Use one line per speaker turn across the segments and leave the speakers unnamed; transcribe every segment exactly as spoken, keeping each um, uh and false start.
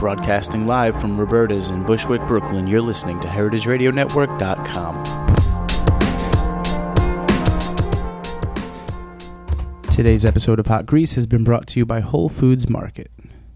Broadcasting live from Roberta's in Bushwick, Brooklyn, you're listening to heritage radio network dot com. Today's episode of Hot Grease has been brought to you by Whole Foods Market.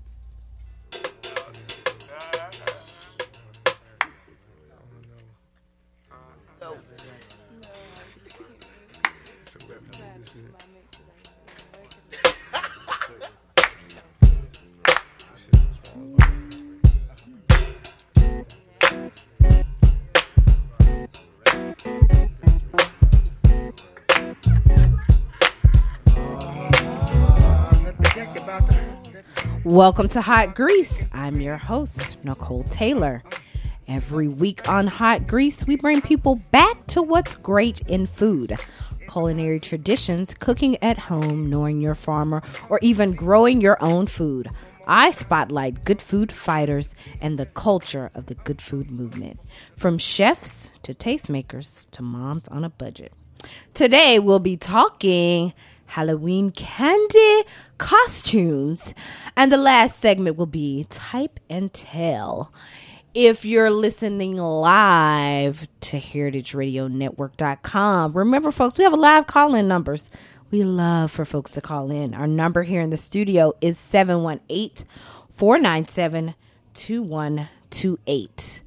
Welcome to Hot Grease. I'm your host, Nicole Taylor. Every week on Hot Grease, we bring people back to what's great in food. Culinary traditions, cooking at home, knowing your farmer, or even growing your own food. I spotlight good food fighters and the culture of the good food movement. From chefs to tastemakers to moms on a budget. Today, we'll be talking Halloween candy, costumes, and the last segment will be Type and Tell. If you're listening live to heritage radio network dot com, remember, folks, we have a live call-in numbers. We love for folks to call in. Our number here in the studio is seven one eight, four nine seven, two one two eight.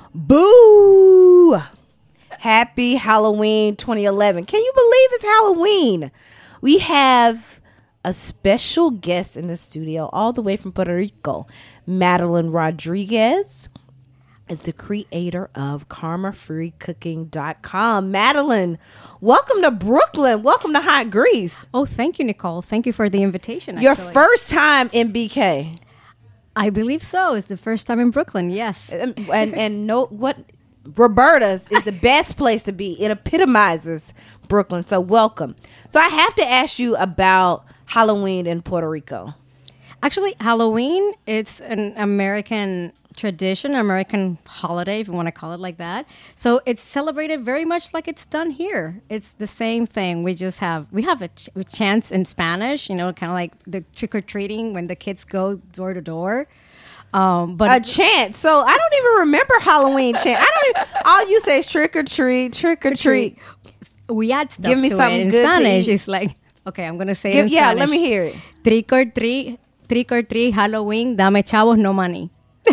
Boo! Happy Halloween twenty eleven. Can you believe it's Halloween? We have a special guest in the studio all the way from Puerto Rico. Madeline Rodriguez is the creator of karma free cooking dot com. Madeline, welcome to Brooklyn. Welcome to Hot Grease.
Oh, thank you, Nicole. Thank you for the invitation.
Your
actually.
first time in B K.
I believe so. It's the first time in Brooklyn, yes.
And and, and no, what Roberta's is the best place to be. It epitomizes Brooklyn. So welcome. So I have to ask you about Halloween in Puerto Rico.
Actually, Halloween, it's an American tradition, American holiday, if you want to call it like that. So it's celebrated very much like it's done here. It's the same thing. We just have, we have a, ch- a chants in Spanish, you know, kind of like the trick-or-treating when the kids go door to door. Um, but
a chant. So I don't even remember Halloween chant. I don't even, all you say is trick or treat, trick or treat.
We add stuff
Give me
to
something
it in
good
Spanish.
to eat.
It's like, okay, I'm going to say
Give,
it in
yeah,
Spanish.
let me hear it.
Trick or treat, trick or treat, Halloween, dame chavos, no money.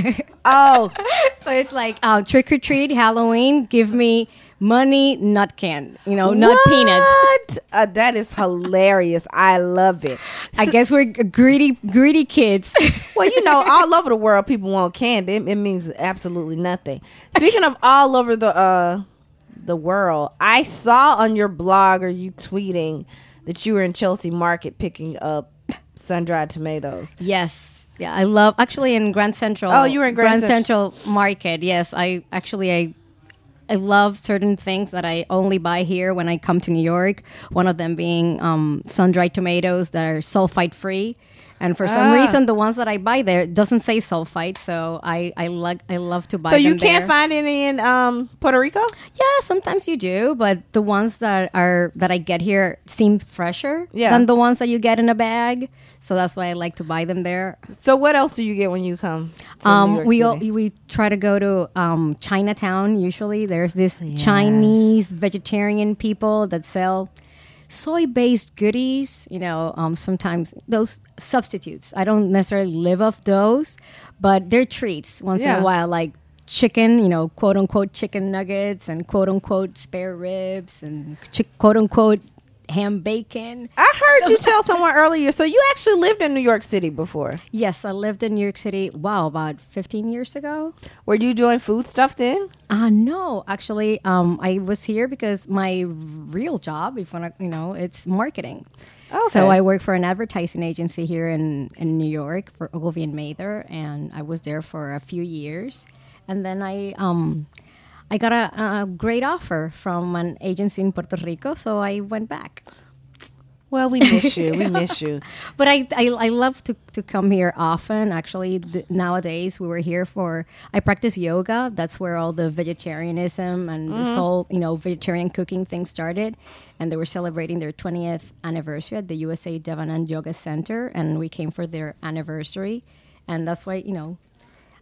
Oh.
So it's like, uh, trick or treat, Halloween, give me money, not can, you know, not
what?
peanuts.
Uh, that is hilarious. I love it.
I
So,
guess we're greedy, greedy kids.
well, you know, all over the world, people want candy. It, it means absolutely nothing. Speaking of all over the uh, the world, I saw on your blog or you tweeting that you were in Chelsea Market picking up sun-dried tomatoes.
Yes. Yeah, I love, actually in Grand Central.
Oh, you were in Grand
Central Market. Yes, I actually, I I love certain things that I only buy here when I come to New York. One of them being um, sun-dried tomatoes that are sulfite-free. And for some
Ah.
reason, the ones that I buy there doesn't say sulfite, so I I, lo- I love to buy
So
them
you can't
there.
find any in um, Puerto Rico?
Yeah, sometimes you do, but the ones that are that I get here seem fresher
Yeah.
than the ones that you get in a bag. So that's why I like to buy them there.
So what else do you get when you come to New
Um,
York
we
City?
al- we try to go to um, Chinatown. Usually, there's this
Yes.
Chinese vegetarian people that sell soy-based goodies. You know, um, sometimes those substitutes. I don't necessarily live off those, but they're treats once
Yeah.
in a while, like chicken. You know, quote unquote chicken nuggets and quote unquote spare ribs and chi- quote unquote ham bacon.
I heard you tell someone earlier, so you actually lived in New York City before.
Yes, I lived in New York City. Wow, about fifteen years ago.
Were you doing food stuff then?
Uh, no, actually, um, I was here because my real job, if you want to, you know, it's marketing.
Okay.
So I work for an advertising agency here in, in New York for Ogilvy and Mather, and I was there for a few years. And then I um, I got a, a great offer from an agency in Puerto Rico, so I went back.
Well, we miss you. We miss you.
But I, I, I love to, to come here often. Actually, th- nowadays we were here for, I practice yoga. That's where all the vegetarianism and
Mm-hmm.
this whole, you know, vegetarian cooking thing started. And they were celebrating their twentieth anniversary at the U S A Devanand Yoga Center. And we came for their anniversary. And that's why, you know,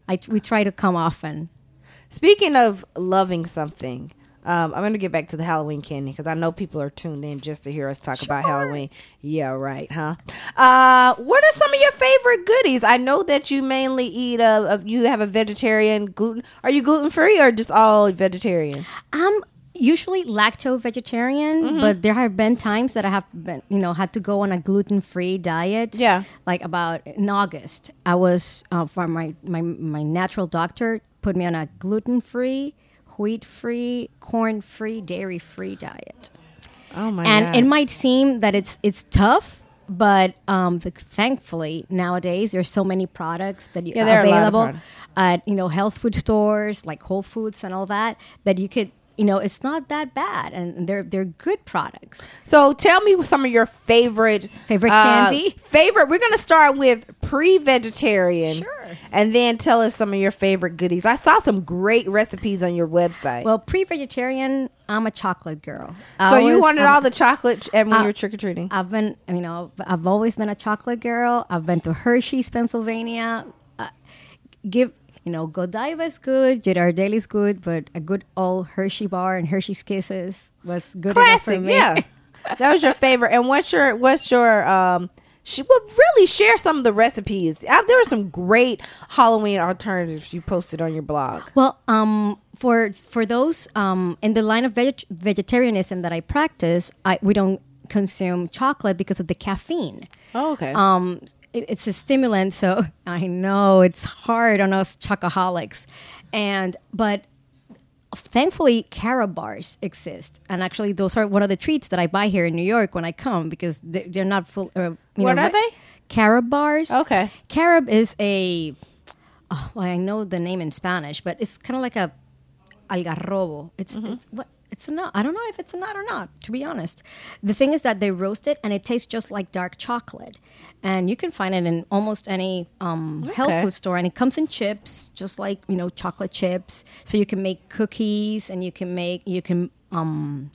I we try to come often.
Speaking of loving something, um, I'm going to get back to the Halloween candy because I know people are tuned in just to hear us talk
Sure.
about Halloween. Yeah, right, huh? Uh, what are some of your favorite goodies? I know that you mainly eat. A, a, you have a vegetarian gluten. Are you gluten free or just all vegetarian?
I'm usually lacto vegetarian,
Mm-hmm.
but there have been times that I have been, you know, had to go on a gluten free diet.
Yeah.
Like about in August, I was uh, for my, my my natural doctor put me on a gluten free, wheat free, corn free, dairy free diet.
Oh my
and
god!
it might seem that it's it's tough, but um, th- thankfully nowadays there's so many products that you
Yeah, there
are
are a lot of
available
products.
at you know health food stores like Whole Foods and all that that you could you know it's not that bad and they're they're good products.
So tell me some of your favorite
Favorite
uh,
candy?
Favorite. We're gonna start with pre-vegetarian,
Sure.
and then tell us some of your favorite goodies. I saw some great recipes on your website.
Well, pre-vegetarian, I'm a chocolate girl.
so you
Always-
wanted
I'm-
all the chocolate and when
Uh,
you were trick or treating.
I've been, you know, I've always been a chocolate girl. I've been to Hershey's, Pennsylvania. Uh, give, you know, Godiva is good, Ghirardelli is good, but a good old Hershey bar and Hershey's Kisses was good enough for
Classic,
me.
yeah. That was your favorite. And what's your what's your um? She would really share some of the recipes. Uh, there were some great Halloween alternatives you posted on your blog.
Well, um, for for those um, in the line of veg- vegetarianism that I practice, I we don't consume chocolate because of the caffeine.
Oh, okay.
Um, it, it's a stimulant, so I know it's hard on us chocoholics, and but thankfully carob bars exist, and actually those are one of the treats that I buy here in New York when I come because they, they're not full. Uh, you
What
know,
are they?
Carob bars.
Okay.
Carob is a. Oh, well, I know the name in Spanish, but it's kind of like a algarrobo. It's,
Mm-hmm.
it's what it's a nut. I don't know if it's a nut or not, to be honest. The thing is that they roast it and it tastes just like dark chocolate. And you can find it in almost any um, health
Okay.
food store. And it comes in chips, just like, you know, chocolate chips. So you can make cookies and you can make, you can um,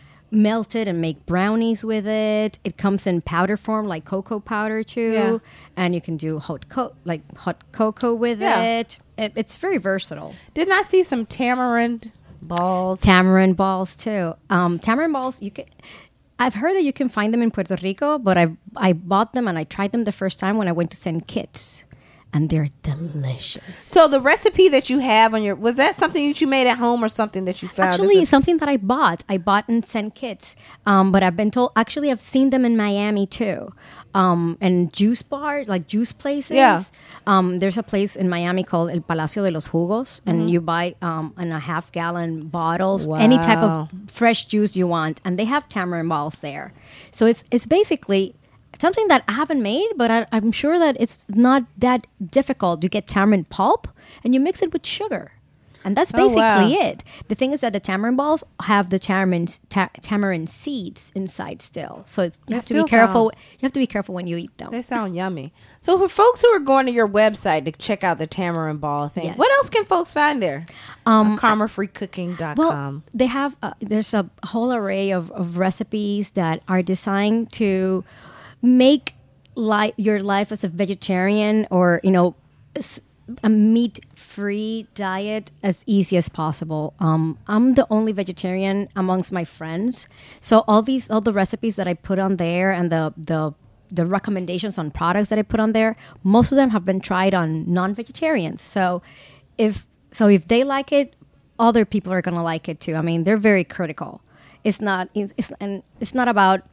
melt it and make brownies with it. It comes in powder form, like cocoa powder too.
Yeah.
And you can do hot co- like hot cocoa with
Yeah.
it. it. It's very versatile.
Didn't I see some tamarind balls?
Tamarind balls too. Um, tamarind balls, you can. I've heard that you can find them in Puerto Rico, but I I bought them and I tried them the first time when I went to Saint Kitts, and they're delicious.
So the recipe that you have on your, was that something that you made at home or something that you found?
Actually,
Is
it's something that I bought. I bought in Saint Kitts, um, but I've been told. Actually, I've seen them in Miami too, um, and juice bars, like juice places.
Yeah.
Um, there's a place in Miami called El Palacio de los Jugos, and you buy um, in a half gallon bottles any type
Wow.
of fresh juice you want, and they have tamarind balls there. So it's it's basically something that I haven't made, but I, I'm sure that it's not that difficult. You get tamarind pulp and you mix it with sugar. And that's
Oh,
basically
wow.
it. The thing is that the tamarind balls have the tamarind ta- tamarind seeds inside still, so it's, you
They
have to be
still
careful.
sound-
You have to be careful when you eat them.
They sound yummy. So for folks who are going to your website to check out the tamarind ball thing,
Yes.
what else can folks find there? Um, karma free cooking dot
Well,
com.
they have uh, there's a whole array of, of recipes that are designed to make li- your life as a vegetarian or you know s- a meat-free diet as easy as possible. Um, I'm the only vegetarian amongst my friends, so all these all the recipes that I put on there and the the the recommendations on products that I put on there, most of them have been tried on non-vegetarians. So if so, if they like it, other people are gonna like it too. I mean, they're very critical. It's not it's, it's and it's not about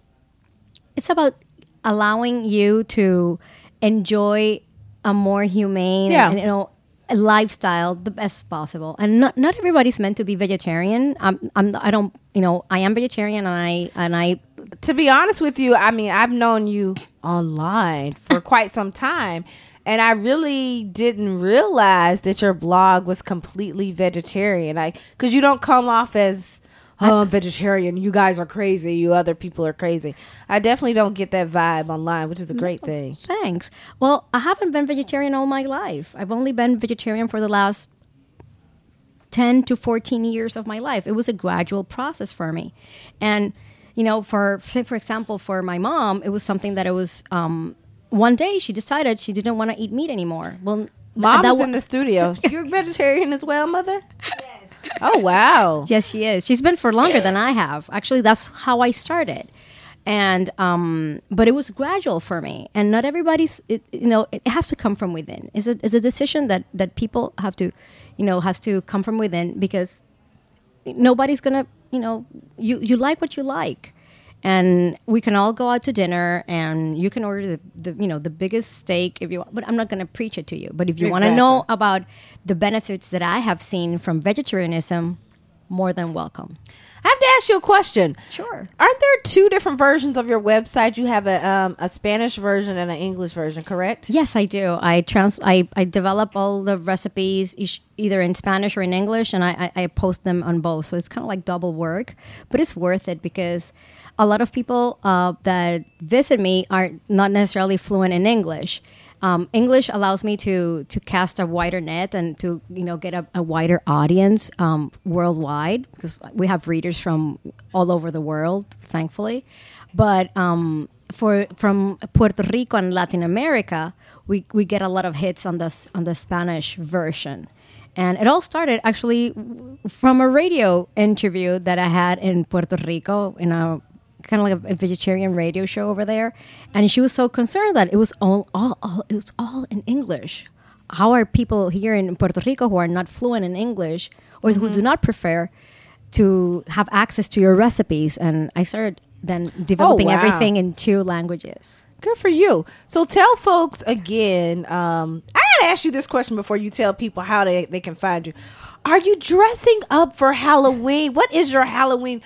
it's about allowing you to enjoy a more humane
Yeah.
and you know a lifestyle the best possible. And not not everybody's meant to be vegetarian. I'm, I'm I don't you know I am vegetarian and I and I
To be honest with you, I mean, I've known you online for quite some time, and I really didn't realize that your blog was completely vegetarian. I because you don't come off as oh, I'm vegetarian. You guys are crazy. You other people are crazy. I definitely don't get that vibe online, which is a great thing.
Thanks. Well, I haven't been vegetarian all my life. I've only been vegetarian for the last ten to fourteen years of my life. It was a gradual process for me. And, you know, for, say, for example, for my mom, it was something that it was, um, one day she decided she didn't want to eat meat anymore. Well,
Mom's
that wa-
in the studio. You're vegetarian as well, Mother? Yes. Oh, wow.
Yes, she is. She's been for longer than I have. Actually, that's how I started. And um, but it was gradual for me, and not everybody's. It, you know, it has to come from within. It's a, it's a decision that that people have to, you know, has to come from within, because nobody's gonna, you know, you you like what you like, and we can all go out to dinner, and you can order the, the you know the biggest steak if you want. But I'm not gonna preach it to you. But if you want to know about the benefits that I have seen from vegetarianism, more than welcome.
I have to ask you a question.
Sure.
Aren't there two different versions of your website? You have a um, a Spanish version and an English version, correct?
Yes, I do. I trans I, I develop all the recipes each, either in Spanish or in English, and I, I, I post them on both. So it's kind of like double work, but it's worth it, because a lot of people uh, that visit me are not necessarily fluent in English. Um, English allows me to to cast a wider net and to, you know, get a, a wider audience um, worldwide, because we have readers from all over the world, thankfully. But um, for from Puerto Rico and Latin America, we, we get a lot of hits on the on the Spanish version. And it all started actually from a radio interview that I had in Puerto Rico in a kind of like a, a vegetarian radio show over there, and she was so concerned that it was all, all, all it was all in English. How are people here in Puerto Rico who are not fluent in English, or mm-hmm. who do not prefer to have access to your recipes? And I started then developing
oh, wow.
everything in two languages.
Good for you. So tell folks again, um, I gotta ask you this question before you tell people how they, they can find you. Are you dressing up for Halloween? What is your Halloween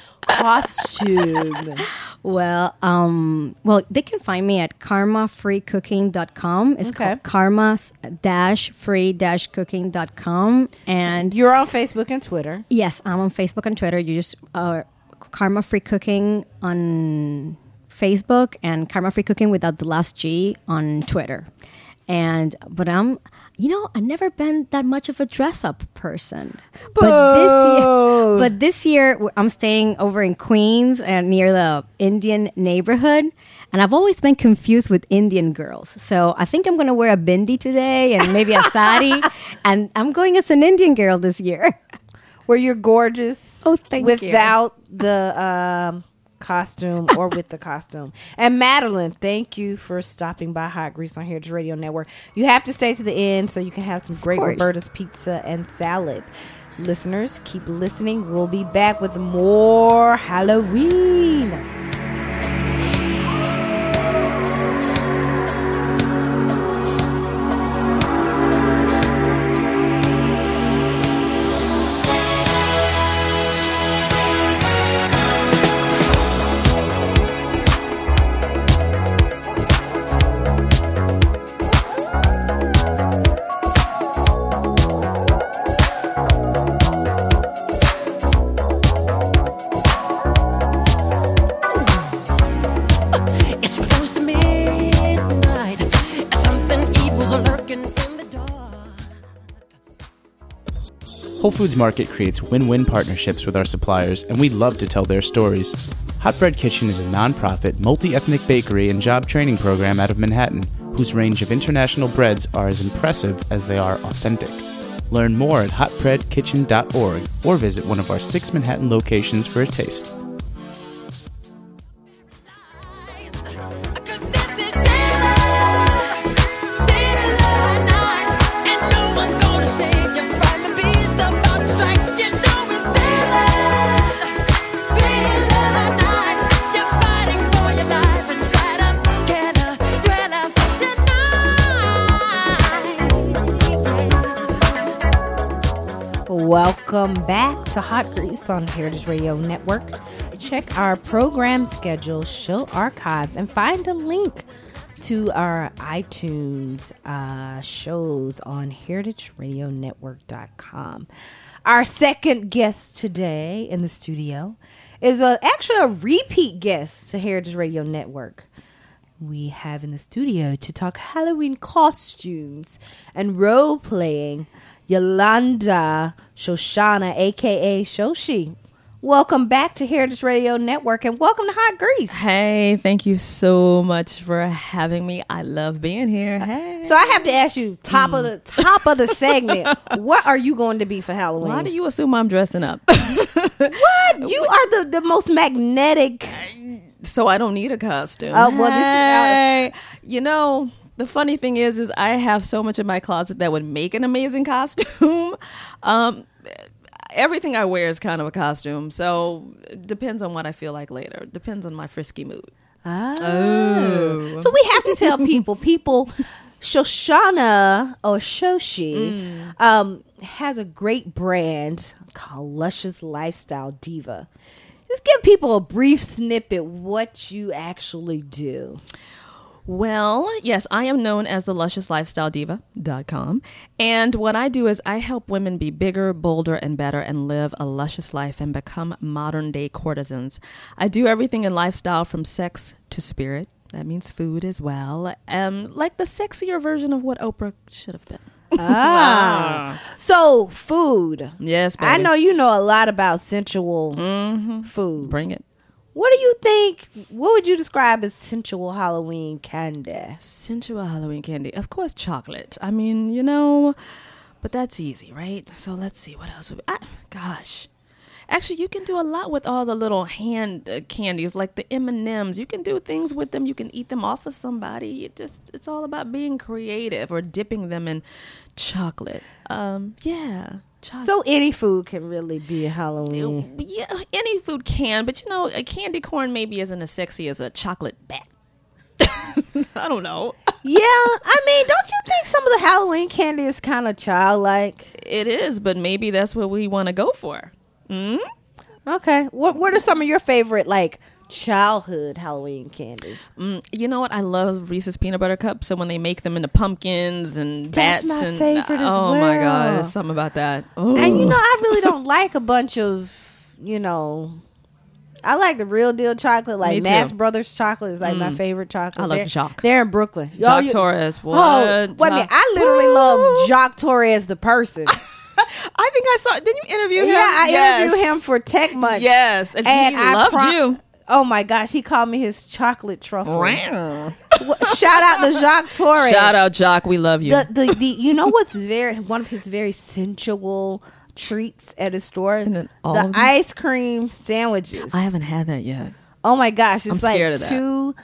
costume?
Well, um, well, they can find me at karma free cooking dot com. It's okay. called karma free cooking dot com. And
you're on Facebook and Twitter.
Yes, I'm on Facebook and Twitter. You just uh, Karma Free Cooking on Facebook and Karma Free Cooking without the last G on Twitter. And but I'm, you know, I've never been that much of a dress up person.
Boo.
But this year, but this year I'm staying over in Queens and near the Indian neighborhood, and I've always been confused with Indian girls. So I think I'm going to wear a bindi today and maybe a sari, and I'm going as an Indian girl this year.
Where you're gorgeous.
Oh, thank
without
you.
Without the um, costume or with the costume. And Madeline, thank you for stopping by Hot Grease on Heritage Radio Network. You have to stay to the end so you can have some great Roberta's pizza and salad. Listeners, keep listening. We'll be back with more Halloween.
Whole Foods Market creates win-win partnerships with our suppliers, and we love to tell their stories. Hot Bread Kitchen is a non-profit, multi-ethnic bakery and job training program out of Manhattan, whose range of international breads are as impressive as they are authentic. Learn more at hot bread kitchen dot org or visit one of our six Manhattan locations for a taste.
Welcome back to Hot Grease on Heritage Radio Network. Check our program schedule, show archives, and find a link to our iTunes uh, shows on heritage radio network dot com. Our second guest today in the studio is a, actually a repeat guest to Heritage Radio Network. We have in the studio to talk Halloween costumes and role playing Yolanda Shoshana, a k a. Shoshi. Welcome back to Heritage Radio Network and welcome to Hot Grease.
Hey, thank you so much for having me. I love being here. Hey.
So I have to ask you, top mm. of the top of the segment, what are you going to be for Halloween?
Why do you assume I'm dressing up?
What? You are the, the most magnetic.
So I don't need a costume.
Oh, well,
hey.
this is
you know, the funny thing is, is I have so much in my closet that would make an amazing costume. um, Everything I wear is kind of a costume, so it depends on what I feel like later. It depends on my frisky mood.
Oh. oh. So we have to tell people, people, Shoshana or Shoshi mm. um, has a great brand called Luscious Lifestyle Diva. Just give people a brief snippet what you actually do.
Well, yes, I am known as the luscious lifestyle diva dot com. And what I do is I help women be bigger, bolder, and better and live a luscious life and become modern day courtesans. I do everything in lifestyle from sex to spirit. That means food as well. Um, like the sexier version of what Oprah should have been.
Ah, so food.
Yes, baby.
I know you know a lot about sensual
mm-hmm.
food.
Bring it.
What do you think? What would you describe as sensual Halloween candy?
Sensual Halloween candy, of course, chocolate. I mean, you know, but that's easy, right? So let's see what else. Would I, gosh, actually, you can do a lot with all the little hand uh, candies, like the M and M's. You can do things with them. You can eat them off of somebody. It just it's all about being creative or dipping them in chocolate. Um, yeah. Chocolate.
So any food can really be a Halloween.
Yeah, any food can, but you know, a candy corn maybe isn't as sexy as a chocolate bat. I don't know.
Yeah, I mean, don't you think some of the Halloween candy is kind of childlike?
It is, but maybe that's what we want to go for. Mm?
Okay. What What are some of your favorite, like, childhood Halloween candies?
Mm, you know what? I love Reese's peanut butter cups. So when they make them into pumpkins and
That's
bats,
my
and
favorite as
oh
well.
my god, there's something about that. Ooh.
And you know, I really don't like a bunch of, you know, I like the real deal chocolate, like Mass Brothers chocolate is like mm. my favorite chocolate.
I love
they're,
Jacques.
They're in Brooklyn.
Jacques
oh, you,
Torres. What?
Oh, wait a minute. I literally Woo. love Jacques Torres the person.
I think I saw. Didn't you interview him?
Yeah, I
yes.
interviewed him for Tech Munch.
Yes, and, and he I loved pro- you.
Oh my gosh, he called me his chocolate truffle. Shout out to Jacques Torres.
Shout out Jacques, we love you.
The, the, the, you know what's very one of his very sensual treats at his store? The ice cream sandwiches.
I haven't had that yet.
Oh my gosh, it's
I'm
like two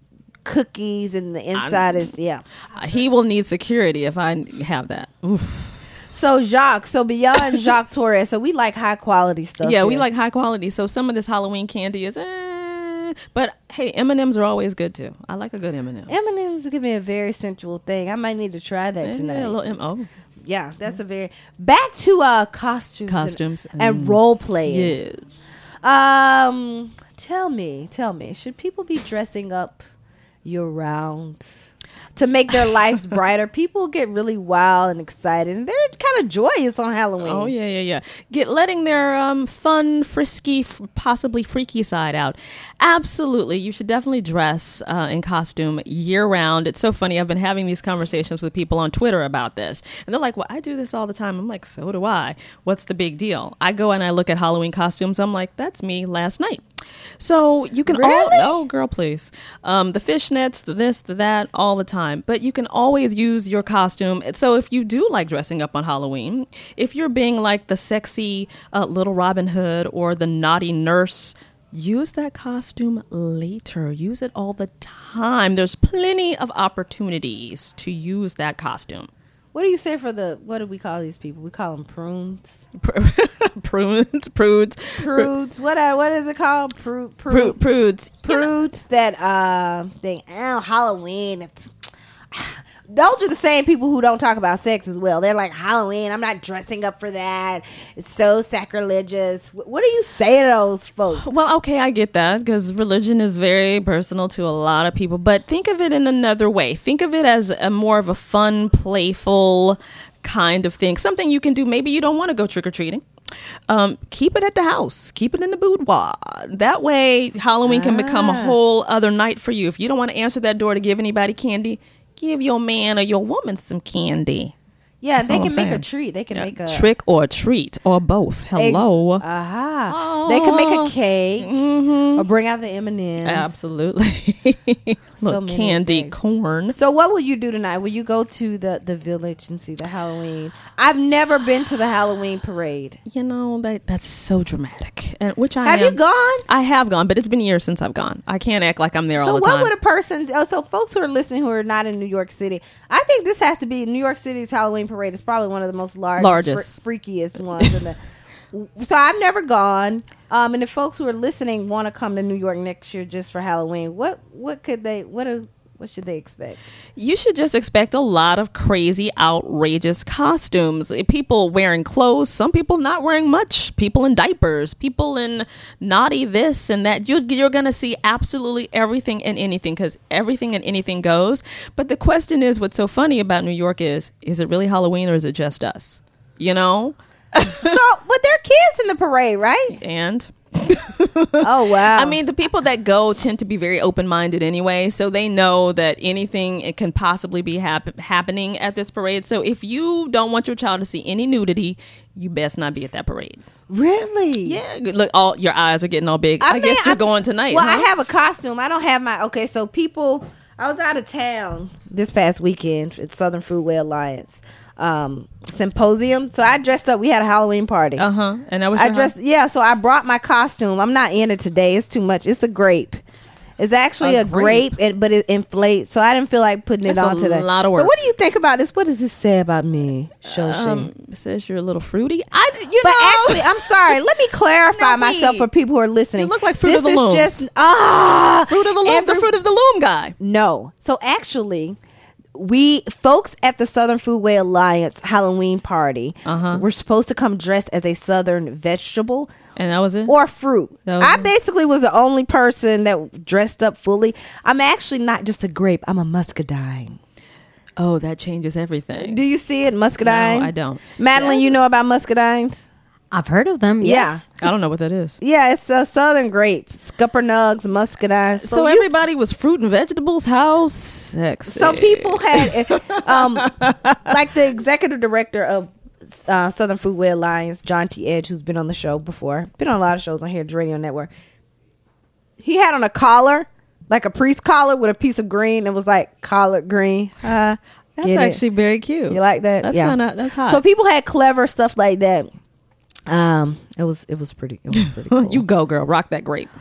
cookies and the inside I'm, is yeah.
He will need security if I have that. Oof.
So Jacques, so beyond Jacques Torres, so we like high quality stuff.
Yeah,
here.
we like high quality. So some of this Halloween candy is, eh, but hey, M and M's are always good too. I like a good M and M.
M and M's give me a very sensual thing. I might need to try that
yeah,
tonight.
Yeah, a little M- oh.
yeah, that's a very back to uh costumes,
costumes
and, and mm. role playing.
Yes.
Um, tell me, tell me, should people be dressing up year round to make their lives brighter? People get really wild and excited, and they're kind of joyous on Halloween.
Oh yeah, yeah, yeah. Get letting their um fun, frisky, f- possibly freaky side out. Absolutely, you should definitely dress uh, in costume year round. It's so funny. I've been having these conversations with people on Twitter about this, and they're like, "Well, I do this all the time." I'm like, "So do I. What's the big deal?" I go and I look at Halloween costumes. I'm like, "That's me last night." So you can
really?
all, oh girl, please. Um, the fishnets, the this, the that, all the time. But you can always use your costume. So if you do like dressing up on Halloween, if you're being like the sexy uh, little Robin Hood or the naughty nurse, use that costume later. Use it all the time. There's plenty of opportunities to use that costume.
What do you say for the, what do we call these people? We call them prunes.
prunes, prudes.
Prudes. What uh, what is it called? Pru, pru,
pru, prudes.
Prudes that uh, think, oh, Halloween. It's, those are the same people who don't talk about sex as well. They're like, Halloween, I'm not dressing up for that. It's so sacrilegious. What do you say to those folks?
Well, okay, I get that because religion is very personal to a lot of people. But think of it in another way. Think of it as a more of a fun, playful kind of thing. Something you can do. Maybe you don't want to go trick-or-treating. Um, keep it at the house. Keep it in the boudoir. That way, Halloween can ah. become a whole other night for you. If you don't want to answer that door to give anybody candy, give your man or your woman some candy.
Yeah,
That's
they
all
can
I'm
make a
saying.
treat. They can
Yeah,
make a
trick or treat or both. Hello.
Aha. They can make a cake
Mhm.
or bring out the M and M's.
Absolutely.
So
Look,
many
candy
things.
corn.
So what will you do tonight? Will you go to the, the village and see the Halloween? I've never been to the Halloween parade.
You know that that's so dramatic. And which I
Have
am.
you gone?
I have gone, but it's been years since I've gone. I can't act like I'm there
So
all the
what
time.
would a person? Oh, so folks who are listening who are not in New York City, I think this has to be New York City's Halloween parade is probably one of the most largest,
Largest.
fre- freakiest ones. In the, so I've never gone. Um, and if folks who are listening want to come to New York next year just for Halloween, what what could they? What a, what should they expect?
You should just expect a lot of crazy, outrageous costumes. People wearing clothes, some people not wearing much, people in diapers, people in naughty this and that. You're, you're going to see absolutely everything and anything because everything and anything goes. But the question is, what's so funny about New York is, is it really Halloween or is it just us? You know?
So, but there are kids in the parade, right?
And...
Oh wow!
I mean, the people that go tend to be very open-minded anyway, so they know that anything it can possibly be hap- happening at this parade. So if you don't want your child to see any nudity, you best not be at that parade.
really?
Yeah, good- look, all your eyes are getting all big. I,
mean,
guess you're
I-
going tonight.
Well,
huh?
I have a costume. I don't have my. Okay, so people. I was out of town this past weekend at Southern Foodway Alliance um, symposium. So I dressed up. We had a Halloween party.
Uh huh. And that was
I
your
dressed. Yeah, so I brought my costume. I'm not in it today. It's too much. It's a grape. It's actually
A
a, grape,
grape.
and, but it inflates. So I didn't feel like putting
That's
it
a
on today.
lot of
But
work.
what do you think about this? What does this say about me, Shoshi?
Um, it says you're a little fruity. I, you
But
know,
actually, I'm sorry. Let me clarify
No,
myself
wait.
for people who are listening.
You look like Fruit
this
of the
is
Looms.
just ah
fruit of the loom, the
every-
fruit of the loom guy.
No. So actually, we folks at the Southern Foodway Alliance Halloween party
Uh-huh.
were supposed to come dressed as a Southern vegetable
And that was it.
or fruit.
That was
I
it?
basically was the only person that dressed up fully. I'm actually not just a grape. I'm a muscadine.
Oh, that changes everything.
Do you see it, muscadine?
No, I don't.
Madeline, you know about muscadines?
I've heard of them.
Yeah.
Yes.
I don't know what that is.
Yeah, it's a Southern grape. Scuppernugs, muscadines.
So
you-
everybody was fruit and vegetables. How sexy.
So people had, um, like the executive director of uh, Southern Foodway Alliance, John T. Edge, who's been on the show before, been on a lot of shows on Heritage Radio Network. He had on a collar, like a priest collar with a piece of green. It was like collard green. Uh,
That's
get it?
actually very cute.
You like that?
That's
Yeah.
kind of that's hot.
So people had clever stuff like that. Um, it was it was pretty it was pretty cool.
you go, girl. Rock that grape.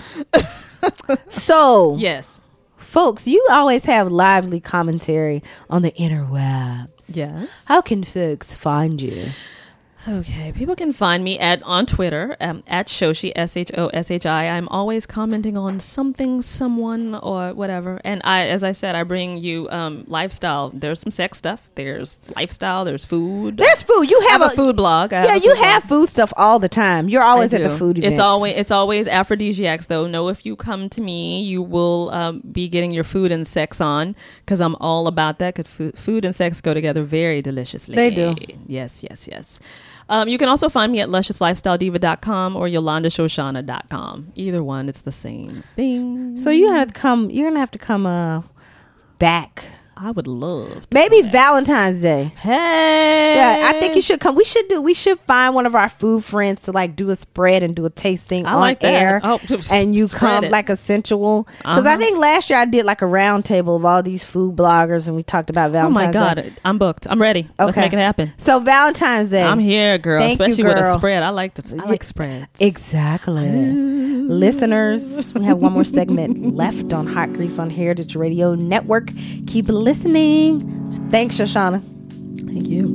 So
Yes.
folks, you always have lively commentary on the interwebs.
Yes.
How can folks find you?
Okay. People can find me at on Twitter um, at Shoshi S H O S H I. I'm always commenting on something, someone, or whatever. And I, as I said, I bring you um, lifestyle. There's some sex stuff. There's lifestyle. There's food.
There's food. You
I
have,
have a food blog. I
Yeah,
have a
you
food
have
blog.
food stuff all the time. You're always
I
at the
do.
food events.
It's always it's always aphrodisiacs though. Know if you come to me, you will um, be getting your food and sex on because I'm all about that. Because food, food and sex go together very deliciously.
They do.
Yes, yes, yes. Um, you can also find me at luscious lifestyle diva dot com or yolanda shoshana dot com. Either one, it's the same thing.
So you have to come. You're gonna have to come uh, back.
I would love to
Maybe
come back.
Valentine's Day.
Hey.
Yeah, I think you should come. We should do. We should find one of our food friends to like do a spread and do a tasting
I
on
like that.
air.
Oh,
and you
spread
come
it.
like a sensual. Because I
Uh-huh.
think last year I did like a round table of all these food bloggers and we talked about
Oh
Valentine's
my
Day.
God, I'm booked. I'm ready. Let's
Okay.
make it happen.
So Valentine's Day.
I'm here, girl.
Thank you,
especially with a
girl.
spread. I like to. I like spreads.
Exactly. Listeners, we have one more segment left on Hot Grease on Heritage Radio Network. Keep listening. Thanks, Shoshana.
Thank you.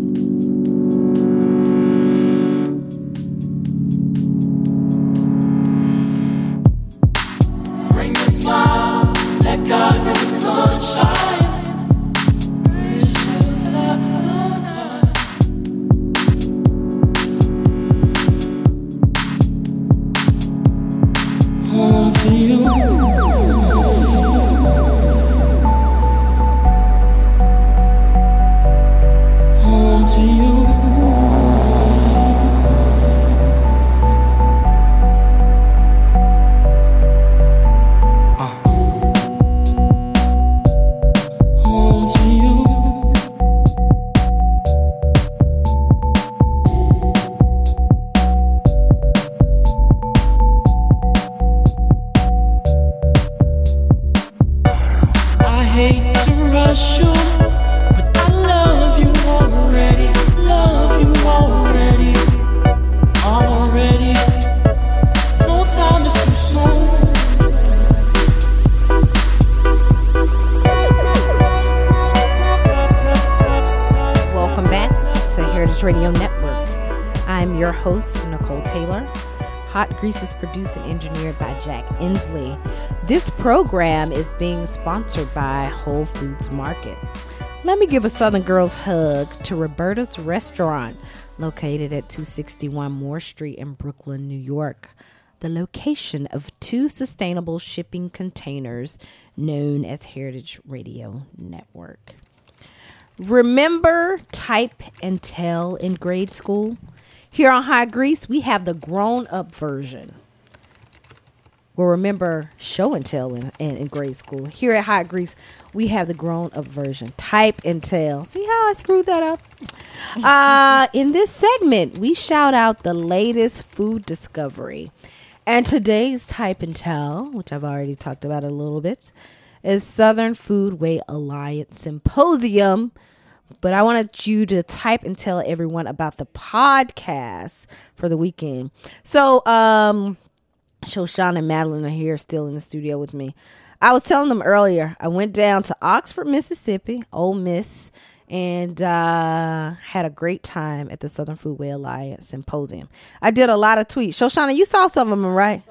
Bring the smile, let God bring the sunshine. Precious Valentine. Home to you. Home to you. Home to you.
Heritage Radio Network. I'm your host, Nicole Taylor. Hot Grease is produced and engineered by Jack Inslee. This program is being sponsored by Whole Foods Market. Let me give a Southern Girls hug to Roberta's Restaurant, located at two sixty-one Moore Street in Brooklyn, New York. The location of two sustainable shipping containers known as Heritage Radio Network. Remember type and tell in grade school? Here on Hot Grease, we have the grown-up version. Well, remember show and tell in, in, in grade school. Here at Hot Grease, we have the grown-up version. Type and tell. See how I screwed that up? Uh, in this segment, we shout out the latest food discovery. And today's type and tell, which I've already talked about a little bit, is Southern Foodway Alliance Symposium. But I wanted you to type and tell everyone about the podcast for the weekend. So, um, Shoshana and Madeline are here still in the studio with me. I was telling them earlier, I went down to Oxford, Mississippi, Ole Miss, and uh, had a great time at the Southern Foodway Alliance Symposium. I did a lot of tweets. Shoshana, you saw some of them, right?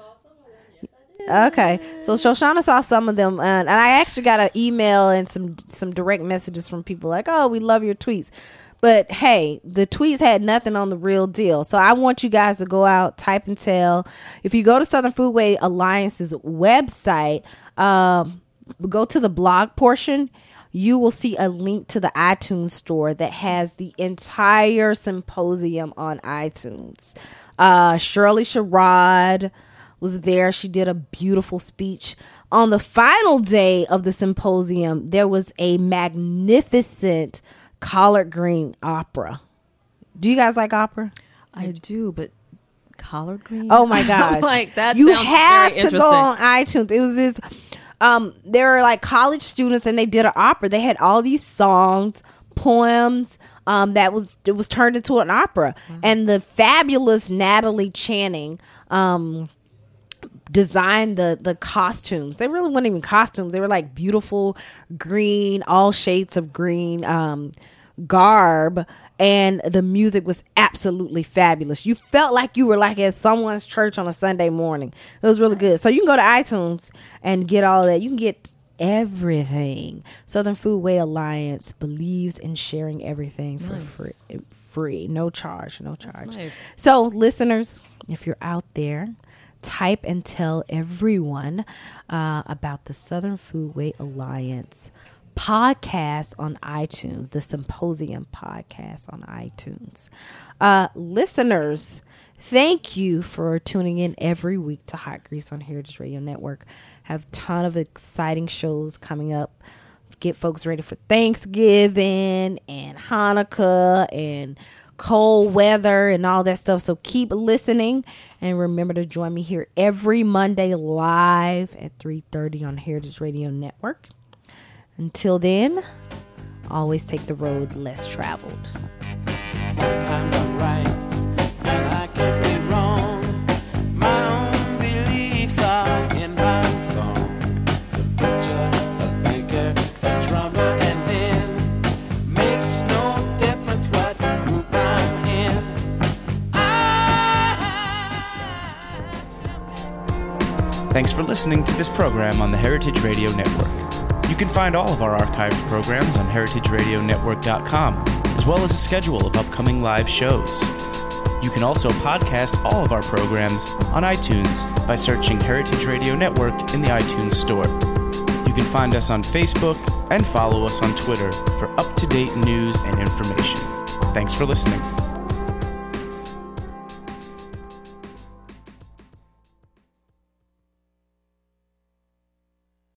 Okay, so Shoshana saw some of them, and, and I actually got an email and some some direct messages from people like, oh, we love your tweets. But hey, the tweets had nothing on the real deal. So I want you guys to go out, type and tell. If you go to Southern Foodway Alliance's website, um, go to the blog portion, you will see a link to the iTunes store that has the entire symposium on iTunes. Uh, Shirley Sherrod was there. She did a beautiful speech. On the final day of the symposium, there was a magnificent collard green opera. Do you guys like opera?
I do, but collard green?
Oh my gosh.
Like that
you
sounds
have
very
to go on iTunes. It was this, um, they were like college students and they did an opera. They had all these songs, poems, um, that was, it was turned into an opera. Mm-hmm. And the fabulous Natalie Channing, um, designed the the costumes. They really weren't even costumes. They were like beautiful green, all shades of green um garb, and the music was absolutely fabulous. You felt like you were like at someone's church on a Sunday morning. It was really good. So you can go to iTunes and get all that. You can get everything. Southern Foodway Alliance believes in sharing everything for nice. free free no charge no charge nice. So listeners, if you're out there, type and tell everyone uh, about the Southern Foodway Alliance podcast on iTunes, the Symposium podcast on iTunes. Uh, listeners, thank you for tuning in every week to Hot Grease on Heritage Radio Network. Have a ton of exciting shows coming up. Get folks ready for Thanksgiving and Hanukkah and cold weather and all that stuff. So keep listening, and remember to join me here every Monday live at three thirty on Heritage Radio Network. Until then, always take the road less traveled.
Sometimes I'm right and I can be wrong. My own beliefs are in my song. The preacher, the banker, the drummer, and then makes no difference what group I'm in.
Thanks for listening to this program on the Heritage Radio Network. You can find all of our archived programs on heritage radio network dot com, as well as a schedule of upcoming live shows. You can also podcast all of our programs on iTunes by searching Heritage Radio Network in the iTunes Store. You can find us on Facebook and follow us on Twitter for up-to-date news and information. Thanks for listening.